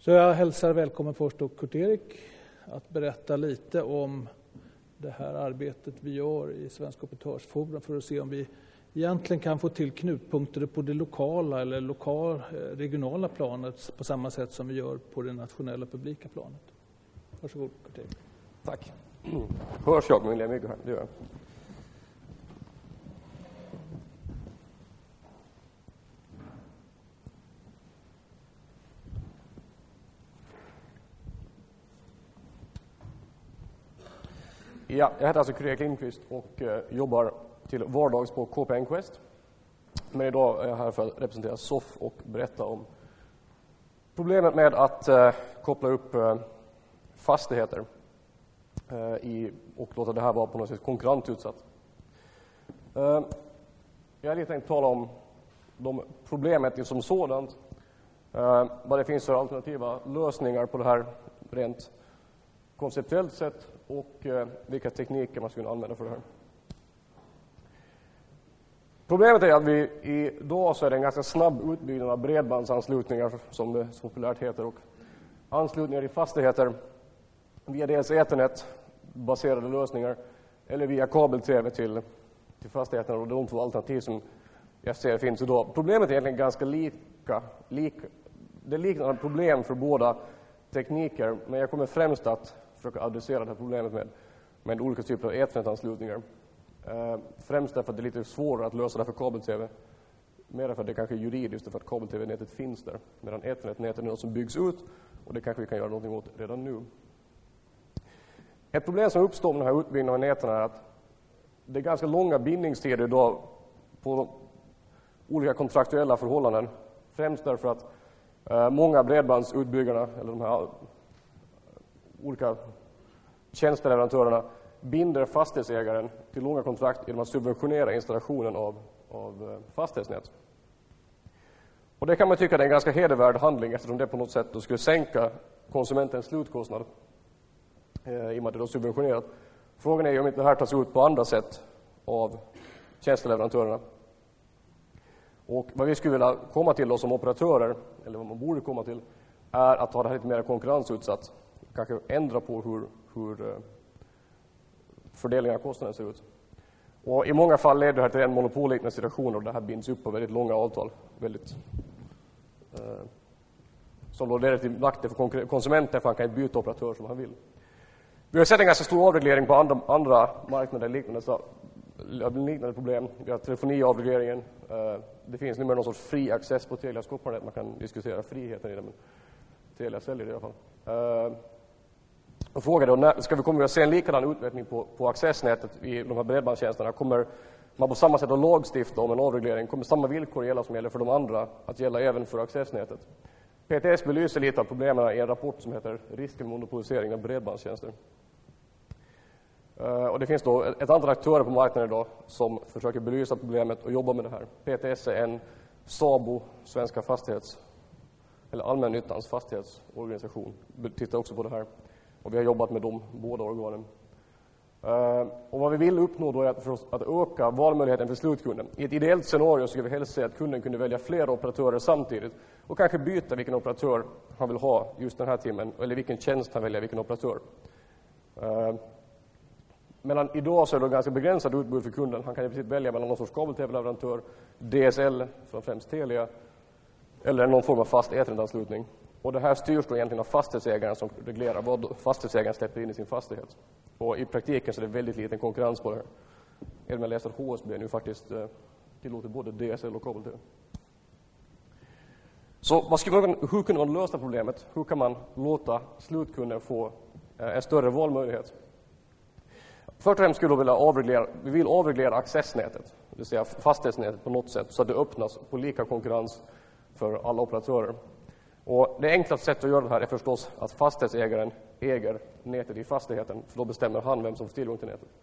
Så jag hälsar välkommen först då Kurt-Erik att berätta lite om det här arbetet vi gör i Svenska Operatörsforum för att se om vi egentligen kan få till knutpunkter på det lokala eller regionala planet på samma sätt som vi gör på det nationella publika planet. Varsågod Kurt-Erik. Tack. Hörs jag med mycket här? Det gör jag. Ja, jag heter alltså Kurt-Erik Lindqvist och jobbar till vardags på KPN Quest. Men idag är jag här för att representera SOF och berätta om problemet med att koppla upp fastigheter och låta det här vara på något sätt konkurrensutsatt. Jag hade tänkt tala om problemet som sådant, vad det finns för alternativa lösningar på det här rent konceptuellt sett och vilka tekniker man skulle använda för det här. Problemet är att vi idag så är det en ganska snabb utbyggnad av bredbandsanslutningar som det så populärt heter och anslutningar i fastigheter via dels Ethernet baserade lösningar eller via kabel-tv till fastigheterna och de två alternativ som jag ser finns idag. Problemet är egentligen ganska lika. Det är liknande problem för båda tekniker, men jag kommer främst att försöka adressera det här problemet med olika typer av Ethernet-anslutningar. Främst därför att det är lite svårare att lösa det för kabel-tv. Mer för att det kanske är juridiskt för att kabel-tv-nätet finns där. Medan Ethernet-nätet är något som byggs ut och det kanske vi kan göra någonting åt redan nu. Ett problem som uppstår med den här utbyggnaden av näten är att det är ganska långa bindningstider idag på olika kontraktuella förhållanden. Främst därför att många bredbandsutbyggarna eller de här olika tjänsteleverantörerna binder fastighetsägaren till långa kontrakt genom att subventionera installationen av fastighetsnät. Och det kan man tycka är en ganska hedervärd handling eftersom det på något sätt då skulle sänka konsumentens slutkostnad i och med att det då subventionerat. Frågan är ju om inte det här tas ut på andra sätt av tjänsteleverantörerna. Och vad vi skulle vilja komma till då som operatörer, eller vad man borde komma till, är att ha det här lite mer konkurrensutsatt. Kanske ändra på hur fördelningen av kostnaden ser ut. Och i många fall leder det här till en monopolliknande situation och det här binds upp på väldigt långa avtal. Som då leder till nackdel för konsumenten för han kan inte byta operatör som han vill. Vi har sett en ganska stor avreglering på andra marknader liknande problem. Vi har telefoniavregleringen. Det finns numera någon sorts fri access på Telias kopparnät. Man kan diskutera friheten i det, men Telia säljer det i alla fall. Och frågar då, kommer vi att se en likadan utveckling på accessnätet i de här bredbandstjänsterna? Kommer man på samma sätt att lagstifta om en avreglering? Kommer samma villkor gälla som gäller för de andra att gälla även för accessnätet? PTS belyser lite av problemen i en rapport som heter Risken med monopolisering av bredbandstjänster. Och det finns då ett antal aktörer på marknaden idag som försöker belysa problemet och jobba med det här. PTS är en SABO, Svenska eller allmännyttans fastighetsorganisation, tittar också på det här. Och vi har jobbat med de båda organen. Och vad vi vill uppnå då är att öka valmöjligheten för slutkunden. I ett ideellt scenario skulle vi helst se att kunden kunde välja flera operatörer samtidigt och kanske byta vilken operatör han vill ha just den här timmen eller vilken tjänst han väljer vilken operatör. Medan idag så är det ganska begränsat utbud för kunden. Han kan i princip välja mellan någon sorts kabel-tv-leverantör, DSL från främst Telia eller någon form av fast Ethernet-anslutning. Och det här styrs då egentligen av fastighetsägaren som reglerar vad fastighetsägaren släpper in i sin fastighet. Och i praktiken så är det väldigt liten konkurrens på det här. Även om jag läser att HSB nu faktiskt tillåter både DSL och kabel-tv. Så hur kunde man lösa problemet? Hur kan man låta slutkunden få en större valmöjlighet? Först och främst skulle vi vill avreglera accessnätet, det vill säga fastighetsnätet på något sätt så att det öppnas på lika konkurrens för alla operatörer. Och det enklaste sättet att göra det här är förstås att fastighetsägaren äger nätet i fastigheten, för då bestämmer han vem som får tillgång till nätet.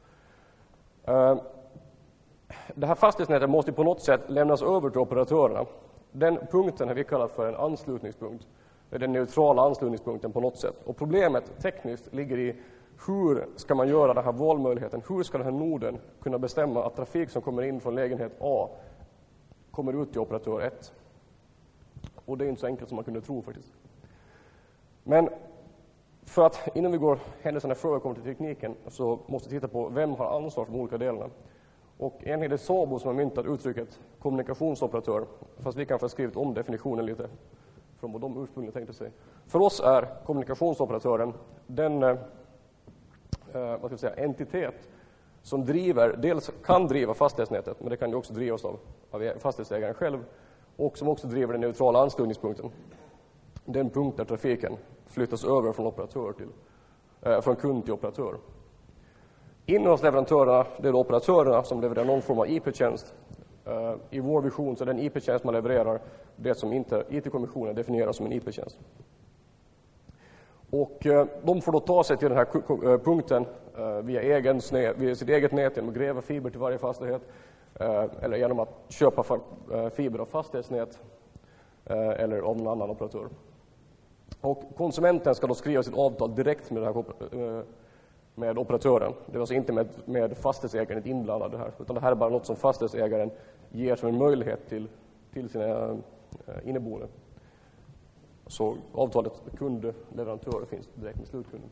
Det här fastighetsnätet måste på något sätt lämnas över till operatörerna. Den punkten har vi kallat för en anslutningspunkt. Det är den neutrala anslutningspunkten på något sätt. Och problemet tekniskt ligger i hur ska man göra den här valmöjligheten? Hur ska den här noden kunna bestämma att trafik som kommer in från lägenhet A kommer ut till operatör 1? Och det är inte så enkelt som man kunde tro faktiskt. Men för att innan vi går händelserna före och kommer till tekniken så måste vi titta på vem har ansvar för de olika delarna. Och egentligen är det SABO som har myntat uttrycket kommunikationsoperatör, fast vi kanske har skrivit om definitionen lite från vad de ursprungligen tänkte sig. För oss är kommunikationsoperatören den entitet som dels kan driva fastighetsnätet, men det kan ju också drivas av fastighetsägaren själv, och som också driver den neutrala anslutningspunkten. Den punkt där trafiken flyttas över från kund till operatör. Innehållsleverantörerna, det är operatörerna som levererar någon form av IP-tjänst. I vår vision så är den IP-tjänst man levererar det som inte IT-kommissionen definierar som en IP-tjänst. Och de får då ta sig till den här punkten via sitt eget nät genom att gräva fiber till varje fastighet eller genom att köpa fiber av fastighetsnät eller av någon annan operatör. Och konsumenten ska då skriva sitt avtal direkt med operatören. Det är alltså inte med fastighetsägaren inblandad det här, utan det här är bara något som fastighetsägaren ger som en möjlighet till sina inneboende. Så avtalet kund-leverantör finns direkt med slutkunden.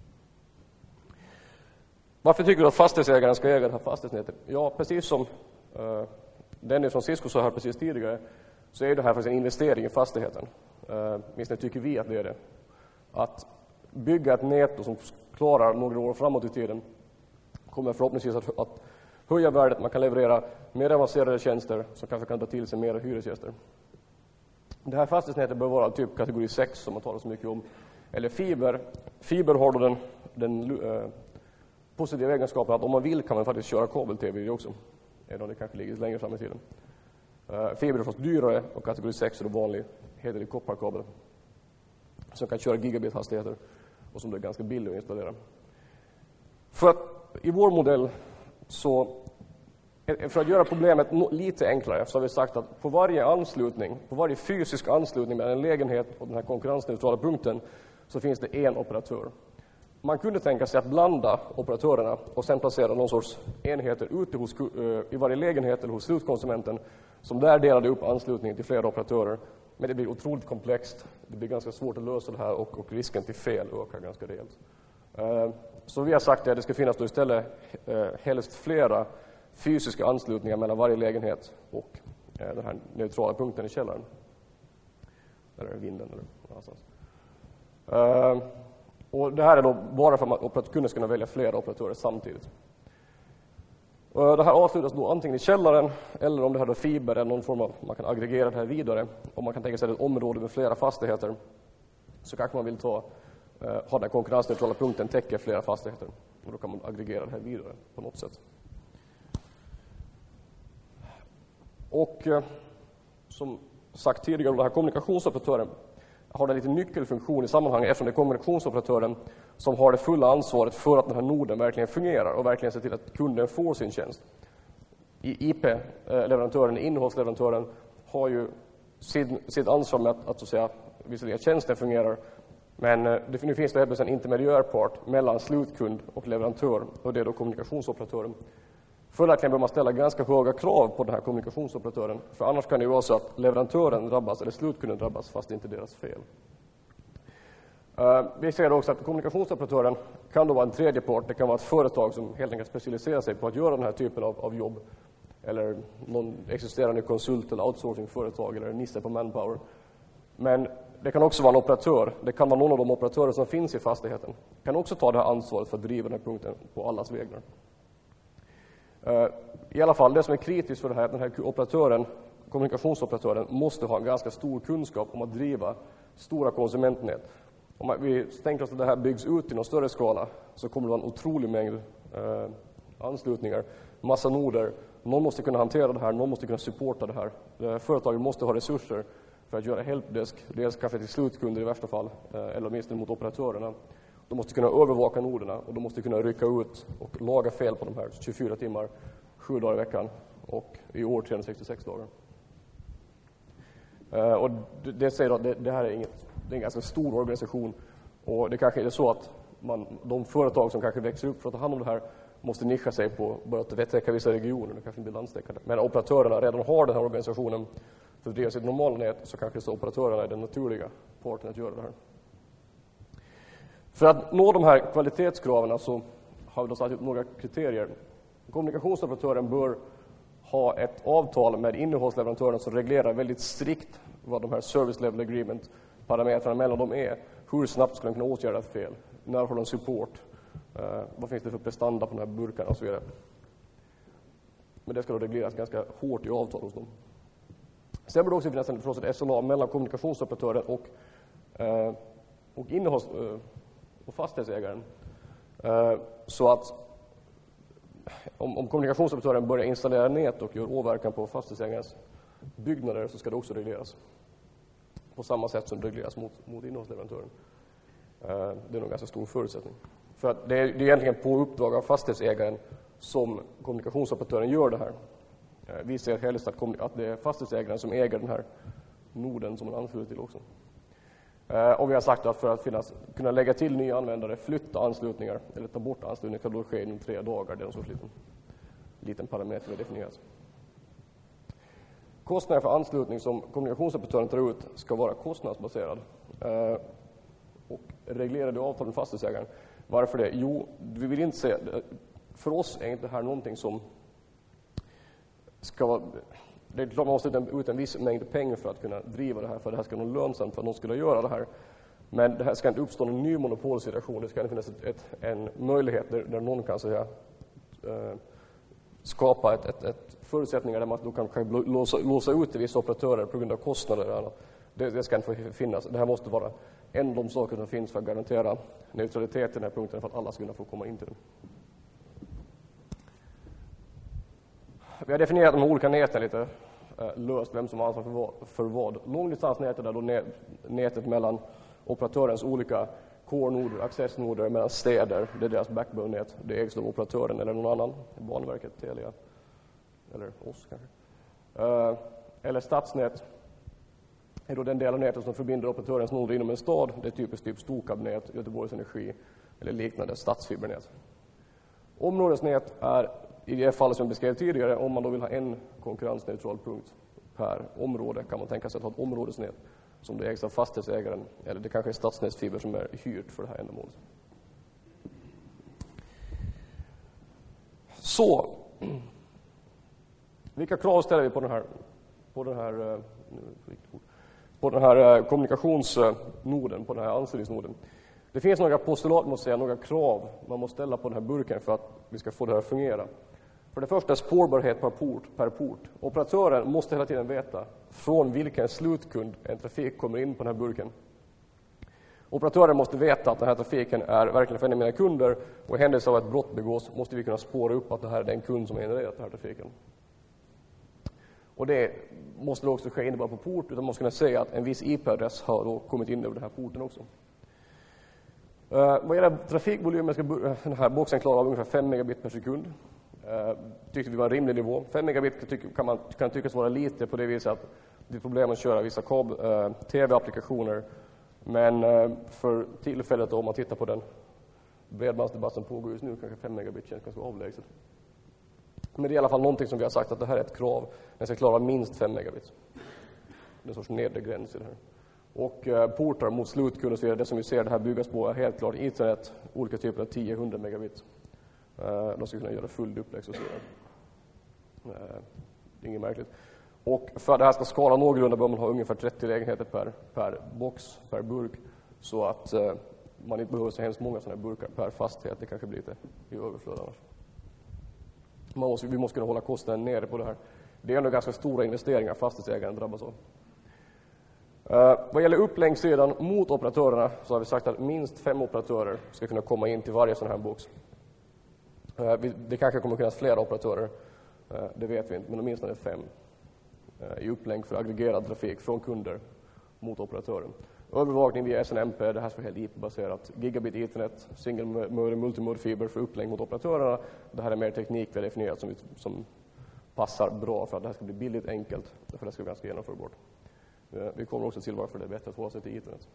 Varför tycker du att fastighetsägaren ska äga det här fastighetsnätet? Ja, precis som Dennis från Cisco sa här precis tidigare, så är det här faktiskt en investering i fastigheten. Minst tycker vi att det är det. Att bygga ett nät som klarar några år framåt i tiden kommer förhoppningsvis att höja värdet. Man kan leverera mer avancerade tjänster som kanske kan ta till sig mer hyresgäster. Det här fastighetsnätet bör vara typ kategori 6 som man talar så mycket om. Eller fiber. Fiber har då den positiva egenskapen att om man vill kan man faktiskt köra kabel-tv i det också. Även om det kanske ligger längre fram i tiden. Fiber är förstås dyrare och kategori 6 är då vanlig hederlig kopparkabel som kan köra gigabit-hastigheter och som är ganska billig att installera. För att i vår modell så för att göra problemet lite enklare så har vi sagt att på varje fysisk anslutning mellan en lägenhet och den här konkurrensneutrala punkten så finns det en operatör. Man kunde tänka sig att blanda operatörerna och sen placera någon sorts enheter ute i varje lägenhet eller hos slutkonsumenten som där delade upp anslutningen till flera operatörer. Men det blir otroligt komplext. Det blir ganska svårt att lösa det här och risken till fel ökar ganska rejält. Så vi har sagt att det ska finnas då istället helst flera fysiska anslutningar mellan varje lägenhet och den här neutrala punkten i källaren. Eller vinden eller någonstans. Och det här är då bara för att kunden ska kunna välja flera operatörer samtidigt. Det här avslutas då antingen i källaren eller om det här då fiber är någon form av, man kan aggregera det här vidare. Om man kan tänka sig ett område med flera fastigheter så kanske man vill ha den här konkurrensneutrala punkten täcker flera fastigheter. Och då kan man aggregera det här vidare på något sätt. Och som sagt tidigare, den här kommunikationsoperatören har en liten nyckelfunktion i sammanhanget eftersom det är kommunikationsoperatören som har det fulla ansvaret för att den här noden verkligen fungerar och verkligen ser till att kunden får sin tjänst. IP-leverantören, innehållsleverantören har ju sitt ansvar med att så att säga visserligen att tjänsten fungerar, men nu finns det en intermediärpart mellan slutkund och leverantör och det är då kommunikationsoperatören. Följaktligen bör man ställa ganska höga krav på den här kommunikationsoperatören, för annars kan det ju vara så att leverantören drabbas eller slutkunden drabbas fast det inte är deras fel. Vi ser också att kommunikationsoperatören kan då vara en tredje part. Det kan vara ett företag som helt enkelt specialiserar sig på att göra den här typen av jobb. Eller någon existerande konsult- eller outsourcingföretag eller nisse på Manpower. Men det kan också vara en operatör. Det kan vara någon av de operatörer som finns i fastigheten. Kan också ta det här ansvaret för att driva den här punkten på allas vägnar. I alla fall, det som är kritiskt för det här, den här operatören, kommunikationsoperatören, måste ha en ganska stor kunskap om att driva stora konsumentnät. Om vi tänker oss att det här byggs ut i någon större skala så kommer det vara en otrolig mängd anslutningar, massa noder. Någon måste kunna hantera det här, någon måste kunna supporta det här. Företaget måste ha resurser för att göra helpdesk, dels kanske till slutkunder i värsta fall, eller åtminstone mot operatörerna. De måste kunna övervaka noderna och de måste kunna rycka ut och laga fel på de här 24 timmar, 7 dagar i veckan och i år 366 dagar. Och det säger att det här är en ganska stor organisation och det kanske är så att de företag som kanske växer upp för att ta hand om det här måste nischa sig på bara att täcka vissa regioner, det kanske inte blir landstäckande. Men operatörerna redan har den här organisationen för att driva sitt normala nät så kanske så operatörerna är den naturliga parten att göra det här. För att nå de här kvalitetskraven så har vi då satt upp några kriterier. Kommunikationsoperatören bör ha ett avtal med innehållsleverantören som reglerar väldigt strikt vad de här service level agreement parametrarna mellan dem är. Hur snabbt ska de kunna åtgärda ett fel? När har de support? Vad finns det för prestanda på de här burkarna och så vidare. Men det ska då regleras ganska hårt i avtal hos dem. Sen bör det också finnas förstås ett SLA mellan kommunikationsoperatören och och fastighetsägaren. Så att om kommunikationsoperatören börjar installera nät och gör åverkan på fastighetsägarens byggnader så ska det också regleras. På samma sätt som det regleras mot innehållsleverantören. Det är nog ganska stor förutsättning. För att det är egentligen på uppdrag av fastighetsägaren som kommunikationsoperatören gör det här. Vi ser helst att det är fastighetsägaren som äger den här noden som man ansluter till också. Och vi har sagt att för att kunna lägga till nya användare, flytta anslutningar eller ta bort anslutningar kan då ske inom 3 dagar. Det är en sorts liten parameter att definieras. Kostnaden för anslutning som kommunikationsoperatören tar ut ska vara kostnadsbaserad och reglerad i avtal med fastighetsägaren. Varför det? Jo, vi vill inte se, för oss är inte det här någonting som ska vara, det är klart man måste ut en viss mängd pengar för att kunna driva det här, för det här ska vara lönsamt för att någon skulle göra det här. Men det här ska inte uppstå en ny monopolsituation, det ska inte finnas en möjlighet där någon kan säga skapa ett förutsättningar där man då kan låsa ut vissa operatörer på grund av kostnader eller annat. Det ska inte finnas. Det här måste vara en av de saker som finns för att garantera neutralitet i den här punkten för att alla ska kunna få komma in till den. Vi har definierat de olika näten lite löst, vem som har ansvar för vad. Långdistansnätet är då nätet mellan operatörens olika core-noder, access-noder mellan städer. Det är deras backbone-nät. Det ägs av operatören eller någon annan. Banverket, Telia eller oss kanske. Eller stadsnät är då den del av nätet som förbinder operatörens noder inom en stad. Det är typiskt typ Storkabnät, Göteborgs Energi eller liknande stadsfibernät. Områdesnät är i det fallet som jag beskrev tidigare, om man då vill ha en konkurrensneutral punkt per område kan man tänka sig att ha ett områdesnät som det ägs av fastighetsägaren eller det kanske är stadsnätsfiber som är hyrt för det här ändamålet. Så, vilka krav ställer vi på den här kommunikationsnoden, på den här anslutningsnoden? Det finns några postulat, måste säga, några krav man måste ställa på den här burken för att vi ska få det här att fungera. För det första är spårbarhet per port. Operatören måste hela tiden veta från vilken slutkund en trafik kommer in på den här burken. Operatören måste veta att den här trafiken är verkligen för en av mina kunder och i händelse av att ett brott begås måste vi kunna spåra upp att det här är den kund som har genererat den här trafiken. Och det måste då också ske inte bara på port utan man måste kunna säga att en viss IP-adress har då kommit in över den här porten också. Vad gäller trafikvolymen ska den här boxen klara av ungefär 5 megabit per sekund. Tyckte vi var en rimlig nivå. 5 megabit kan tyckas vara lite på det viset att det är problem att köra vissa tv-applikationer. Men för tillfället om man tittar på den bredbandsdebatt som pågår just nu kanske 5 megabit känns ganska avlägset. Men det är i alla fall någonting som vi har sagt att det här är ett krav. Den ska klara minst 5 megabit. Det är en sorts nedre gräns i det här. Och portar mot slutkund och så vidare, det som vi ser det här byggas på är helt klart internet, olika typer av 10-100 megabit. De ska kunna göra full duplex och så vidare. Det är inget märkligt. Och för att det här ska skala någorlunda bör man ha ungefär 30 lägenheter per box, per burk. Så att man inte behöver så hemskt många sådana här burkar per fastighet. Det kanske blir lite i överflöd annars. Vi måste kunna hålla kostnaden nere på det här. Det är ändå ganska stora investeringar fastighetsägaren drabbas av. Vad gäller uppläggningssidan mot operatörerna så har vi sagt att minst 5 operatörer ska kunna komma in till varje sån här box. Det kanske kommer att finnas flera operatörer, det vet vi inte, men åtminstone 5 i upplägg för aggregerad trafik från kunder mot operatören. Övervakning via SNMP, det här ska vara helt IP-baserat. Gigabit internet, single multimode fiber för upplägg mot operatörerna. Det här är mer teknik vi har definierat som passar bra för att det här ska bli billigt, enkelt, för det ska vara ganska genomförbart. Vi kommer också till varför det är bättre att hålla sig till internet.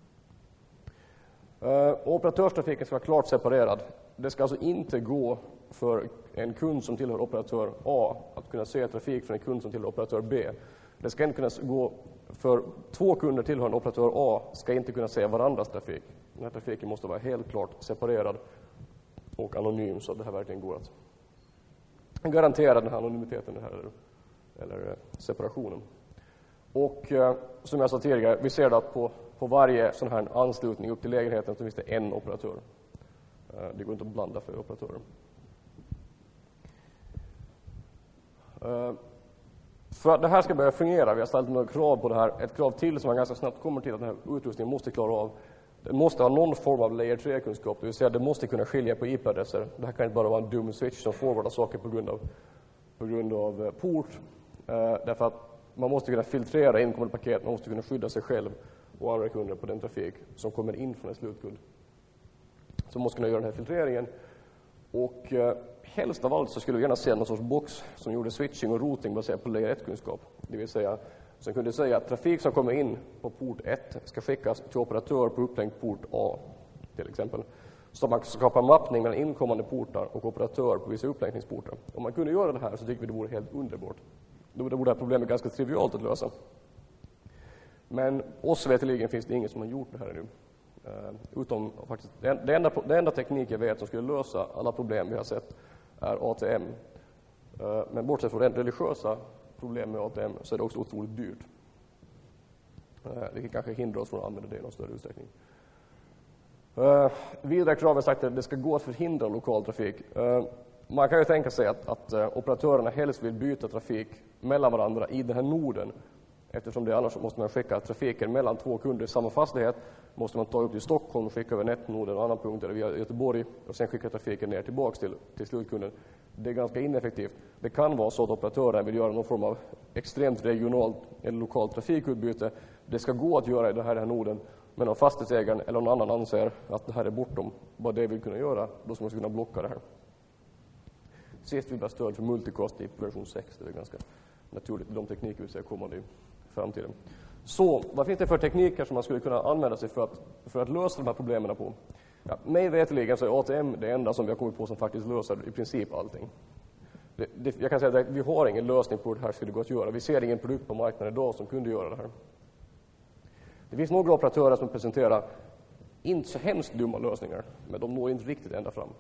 Operatörstrafiken ska vara klart separerad. Det ska alltså inte gå för en kund som tillhör operatör A att kunna se trafik från en kund som tillhör operatör B. Det ska inte kunna gå För 2 kunder tillhörande operatör A ska inte kunna se varandras trafik. Den här trafiken måste vara helt klart separerad och anonym så att det här verkligen går att garantera den här anonymiteten eller separationen. Och som jag sa tidigare, vi ser att på varje sån här anslutning upp till lägenheten så finns det en operatör. Det går inte att blanda för operatörer. För att det här ska börja fungera, vi har ställt några krav på det här. Ett krav till som man ganska snabbt kommer till att den här utrustningen måste klara av. Den måste ha någon form av layer 3-kunskap, det vill säga det måste kunna skilja på IP-adresser. Det här kan inte bara vara en dum switch som forwardar saker på grund av port. Därför att man måste kunna filtrera inkommande paket, man måste kunna skydda sig själv och andra kunder på den trafik som kommer in från en slutkund. Så man måste kunna göra den här filtreringen. Och helst av allt så skulle vi gärna se någon sorts box som gjorde switching och routing baserat på layer 1-kunskap. Det vill säga, som kunde säga att trafik som kommer in på port 1 ska skickas till operatör på upplänkt port A till exempel. Så man skapar mappning mellan inkommande portar och operatör på vissa upplänkningsportar. Om man kunde göra det här så tycker vi det vore helt underbart. Då vore det här problemet ganska trivialt att lösa. Men oss veteligen finns det ingen som har gjort det här ännu. Utom faktiskt, det enda teknik jag vet som skulle lösa alla problem vi har sett är ATM. Men bortsett från rent religiösa problem med ATM så är det också otroligt dyrt. Det kan kanske hindra oss från att använda det i någon större utsträckning. Vidare krav är sagt att det ska gå att förhindra lokal trafik. Man kan ju tänka sig att operatörerna helst vill byta trafik mellan varandra i den här noden. Eftersom det annars måste man skicka trafiken mellan 2 kunder i samma fastighet. Måste man ta upp till Stockholm och skicka över nätnoden och annan punkt eller via Göteborg och sen skicka trafiken ner tillbaks till slutkunden. Det är ganska ineffektivt. Det kan vara så att operatören vill göra någon form av extremt regionalt eller lokalt trafikutbyte. Det ska gå att göra i den här noden. Men om fastighetsägaren eller någon annan anser att det här är bortom vad det vill kunna göra, då ska man kunna blocka det här. Sist vill vi ha stöd för multicast i version 6. Det är ganska naturligt. De tekniker vi ser kommande i framtiden. Så, vad finns det för tekniker som man skulle kunna använda sig för att lösa de här problemen på? Ja, mig veteligen så är ATM det enda som vi har kommit på som faktiskt löser i princip allting. Jag kan säga att vi har ingen lösning på hur det här skulle gå att göra. Vi ser ingen produkt på marknaden idag som kunde göra det här. Det finns några operatörer som presenterar inte så hemskt dumma lösningar, men de når inte riktigt ända fram.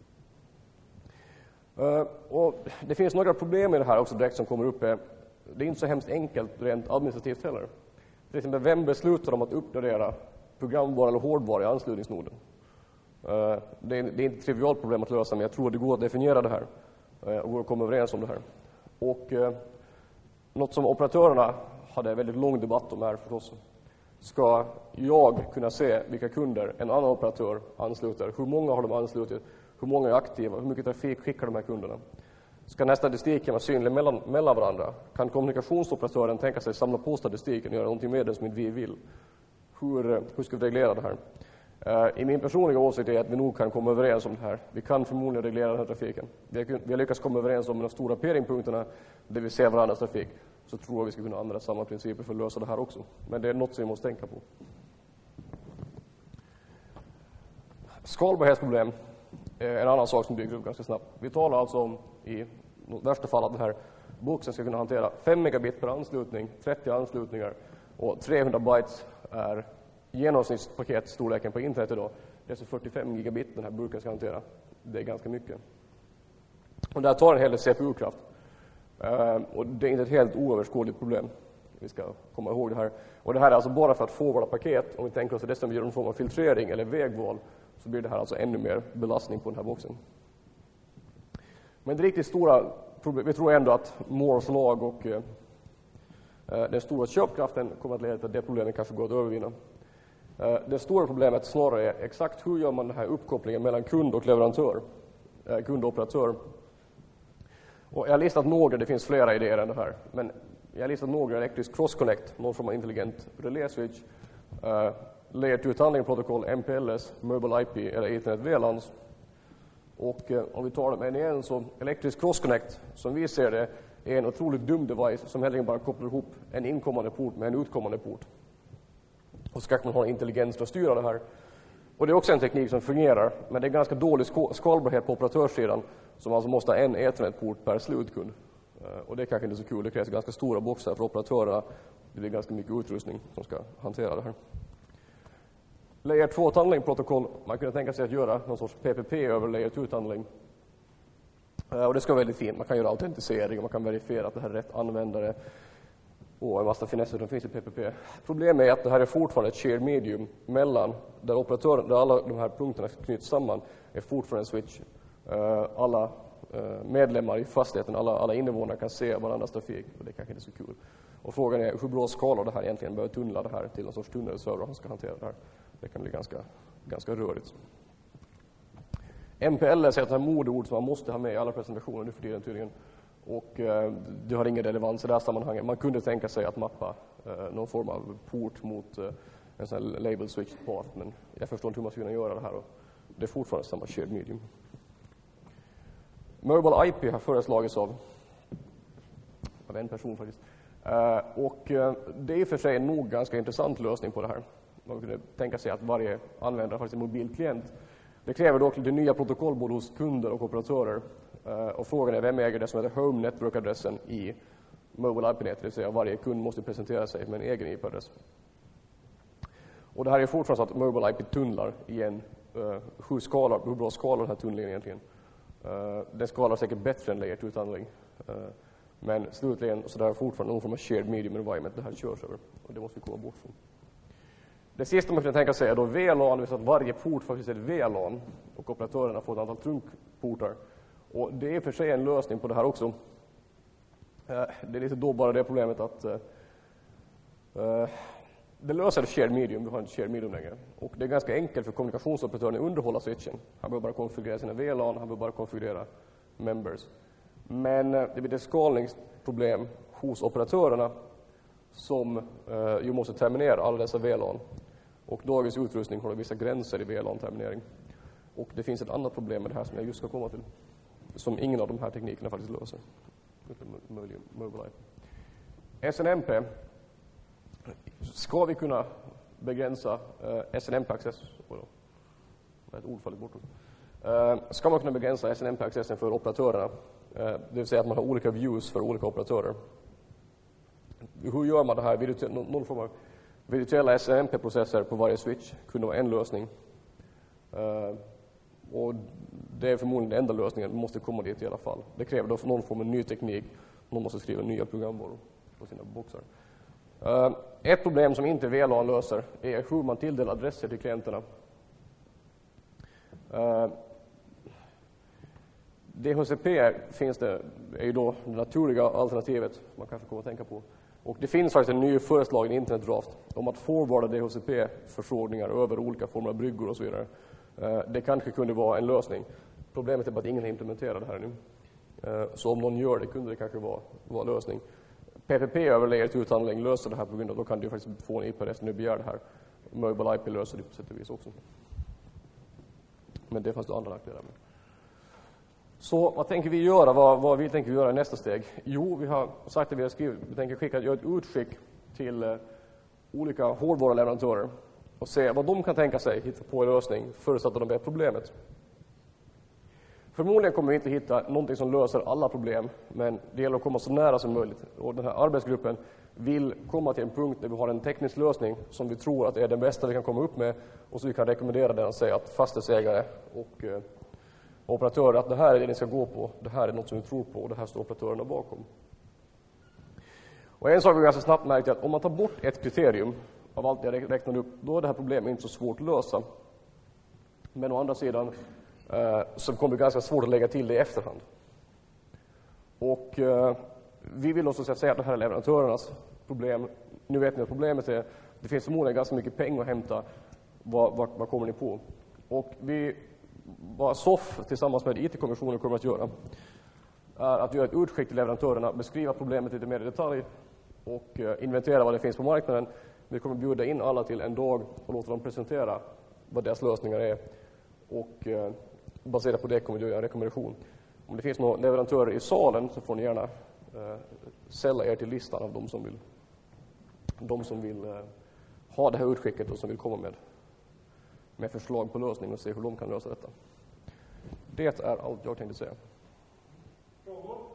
Och det finns några problem med det här också direkt som kommer upp. Det är inte så hemskt enkelt rent administrativt heller. Till exempel, vem beslutar om att uppgradera programvara eller hårdvara i anslutningsnoden? Det är inte ett trivialt problem att lösa, men jag tror att det går att definiera det här och går att komma överens om det här. Och något som operatörerna hade en väldigt lång debatt om här förstås. Ska jag kunna se vilka kunder en annan operatör ansluter? Hur många har de anslutit? Hur många är aktiva? Hur mycket trafik skickar de här kunderna? Ska nästa statistiken vara synlig mellan varandra? Kan kommunikationsoperatören tänka sig samla på statistiken och göra någonting med den som inte vi vill? Hur ska vi reglera det här? I min personliga åsikt är att vi nog kan komma överens om det här. Vi kan förmodligen reglera den här trafiken. Vi har lyckats komma överens om de stora pairingpunkterna där vi ser varandras trafik. Så tror jag vi ska kunna använda samma principer för att lösa det här också. Men det är något som vi måste tänka på. Skalbarhetsproblem är en annan sak som bygger upp ganska snabbt. Vi talar alltså om i värsta fall att den här boxen ska kunna hantera 5 megabit per anslutning, 30 anslutningar och 300 bytes är genomsnittspaketstorleken på internet idag. Det är så 45 gigabit den här burken ska hantera. Det är ganska mycket. Och det här tar en hel del CPU-kraft. Och det är inte ett helt oöverskådligt problem. Vi ska komma ihåg det här. Och det här är alltså bara för att forwarda paket. Om vi tänker oss att det som gör någon form av filtrering eller vägval så blir det här alltså ännu mer belastning på den här boxen. Men det riktigt stora problemet, vi tror ändå att Moores lag och den stora köpkraften kommer att leda till att det problemet kanske går att övervinna. Det stora problemet snarare är exakt hur gör man den här uppkopplingen mellan kund och leverantör, kund och operatör. Och jag har listat några, det finns flera idéer än det här, men jag har listat några: Electric Cross Connect, någon form av intelligent relay switch, Layer 2 Tunneling Protocol, MPLS, Mobile IP eller Ethernet VLANs. Och om vi tar dem en igen så Electric Cross Connect, som vi ser det, är en otroligt dum device som helt enkelt bara kopplar ihop en inkommande port med en utkommande port. Och så kanske man har en intelligens för att styra det här. Och det är också en teknik som fungerar, men det är ganska dålig skalbarhet på operatörssidan som alltså måste ha en Ethernet-port per slutkund. Och det är kanske inte så kul, det krävs ganska stora boxar för operatörerna. Det blir ganska mycket utrustning som ska hantera det här. Layer 2-tunnelingprotokoll, man kunde tänka sig att göra någon sorts PPP över Layer 2-tunneling. Och det ska vara väldigt fint, man kan göra autentisering och man kan verifiera att det här är rätt användare. Och en massa finesser som finns i PPP. Problemet är att det här är fortfarande ett shared medium mellan, där operatören, där alla de här punkterna knyts samman, är fortfarande en switch. Alla medlemmar i fastigheten, alla invånare kan se varandras trafik och det är kanske inte så kul. Och frågan är hur bra skalar det här egentligen, börjar tunnla det här till en sorts tunnelserver som ska hantera det här. Det kan bli ganska rörigt. MPLS är ett här modeord som man måste ha med i alla presentationer nu för tiden tydligen. Och det har ingen relevans i det här sammanhanget. Man kunde tänka sig att mappa någon form av port mot en sån här label switch path, men jag förstår inte hur man ska kunna göra det här. Och det är fortfarande samma shared medium. Mobile IP har föreslagits av en person faktiskt. Och det är i och för sig en nog ganska intressant lösning på det här. Man kunde tänka sig att varje användare har en mobilklient. Det kräver dock lite nya protokoll både hos kunder och operatörer. Och frågan är vem äger det som heter Home Network-adressen i Mobile IP-nätet, det vill säga varje kund måste presentera sig med en egen IP-adress. Och det här är fortfarande så att Mobile IP tunnlar igen. Hur bra skalar den här tunnlingen egentligen? Den skalar säkert bättre än Layer 2-tunnling. Men slutligen så det här är fortfarande någon form av shared medium environment det här körs över. Och det måste vi komma bort från. Det sista man kan tänka sig är då VLAN, det vill säga att varje port faktiskt är ett VLAN och operatörerna får ett antal trunkportar. Och det är för sig en lösning på det här också. Det är lite då bara det problemet att det löser shared medium, vi har inte shared medium längre. Och det är ganska enkelt för kommunikationsoperatören att underhålla switchen. Han behöver bara konfigurera sina VLAN, han behöver bara konfigurera members. Men det blir ett skalningsproblem hos operatörerna som ju måste terminera alla dessa VLAN. Och dagens utrustning har vissa gränser i VLAN-terminering. Och det finns ett annat problem med det här som jag just ska komma till. Som ingen av de här teknikerna faktiskt löser. Mobile. SNMP. Ska vi kunna begränsa SNMP-access? Ett ord fallit bort. Ska man kunna begränsa SNMP-accessen för operatörerna? Det vill säga att man har olika views för olika operatörer. Hur gör man det här? Någon form av virtuella SNMP-processer på varje switch kunde vara en lösning. Och det är förmodligen den enda lösningen. Man måste komma dit i alla fall. Det kräver då någon form av ny teknik. Någon måste skriva nya programvaror på sina boxar. Ett problem som inte VLAN löser är hur man tilldelar adresser till klienterna. DHCP finns det, är ju då det naturliga alternativet man kanske kommer att tänka på. Och det finns faktiskt en ny föreslagen internetdraft om att forwarda DHCP-förfrågningar över olika former av bryggor och så vidare. Det kanske kunde vara en lösning. Problemet är bara att ingen har implementerat det här nu. Så om någon gör det kunde det kanske vara en lösning. PPP över Layer 2-tunnling löser det här på grund av då kan du faktiskt få en IP-adress när du begär det här. Mobile IP löser det på sätt och vis också. Men det fanns det andra nackdelar med. Så vad tänker vi göra? Vad vi tänker göra i nästa steg? Jo, vi har sagt att vi har skrivit. Vi tänker göra ett utskick till olika hårdvaruleverantörer och se vad de kan tänka sig hitta på en lösning förutsatt att de vet problemet. Förmodligen kommer vi inte hitta någonting som löser alla problem, men det gäller att komma så nära som möjligt. Och den här arbetsgruppen vill komma till en punkt där vi har en teknisk lösning som vi tror att är den bästa vi kan komma upp med och så vi kan rekommendera den och säga att fastighetsägare och operatörer att det här är det ni ska gå på, det här är något som vi tror på och det här står operatörerna bakom. Och en sak vi ganska snabbt märkte är att om man tar bort ett kriterium av allt jag räknade upp, då är det här problemet inte så svårt att lösa. Men å andra sidan så kommer det ganska svårt att lägga till det i efterhand. Och vi vill också säga att det här är leverantörernas problem. Nu vet ni att problemet är det finns förmodligen ganska mycket pengar att hämta. Vad kommer ni på? Och vad SOF tillsammans med IT-kommissionen kommer att göra är att göra ett utskick till leverantörerna, beskriva problemet lite mer i detalj och inventera vad det finns på marknaden. Vi kommer bjuda in alla till en dag och låta dem presentera vad deras lösningar är. Och baserat på det kommer vi göra en rekommendation. Om det finns några leverantörer i salen så får ni gärna sälla er till listan av de som vill ha det här utskicket och som vill komma med förslag på lösning och se hur de kan lösa detta. Det är allt jag tänkte säga. Frågor?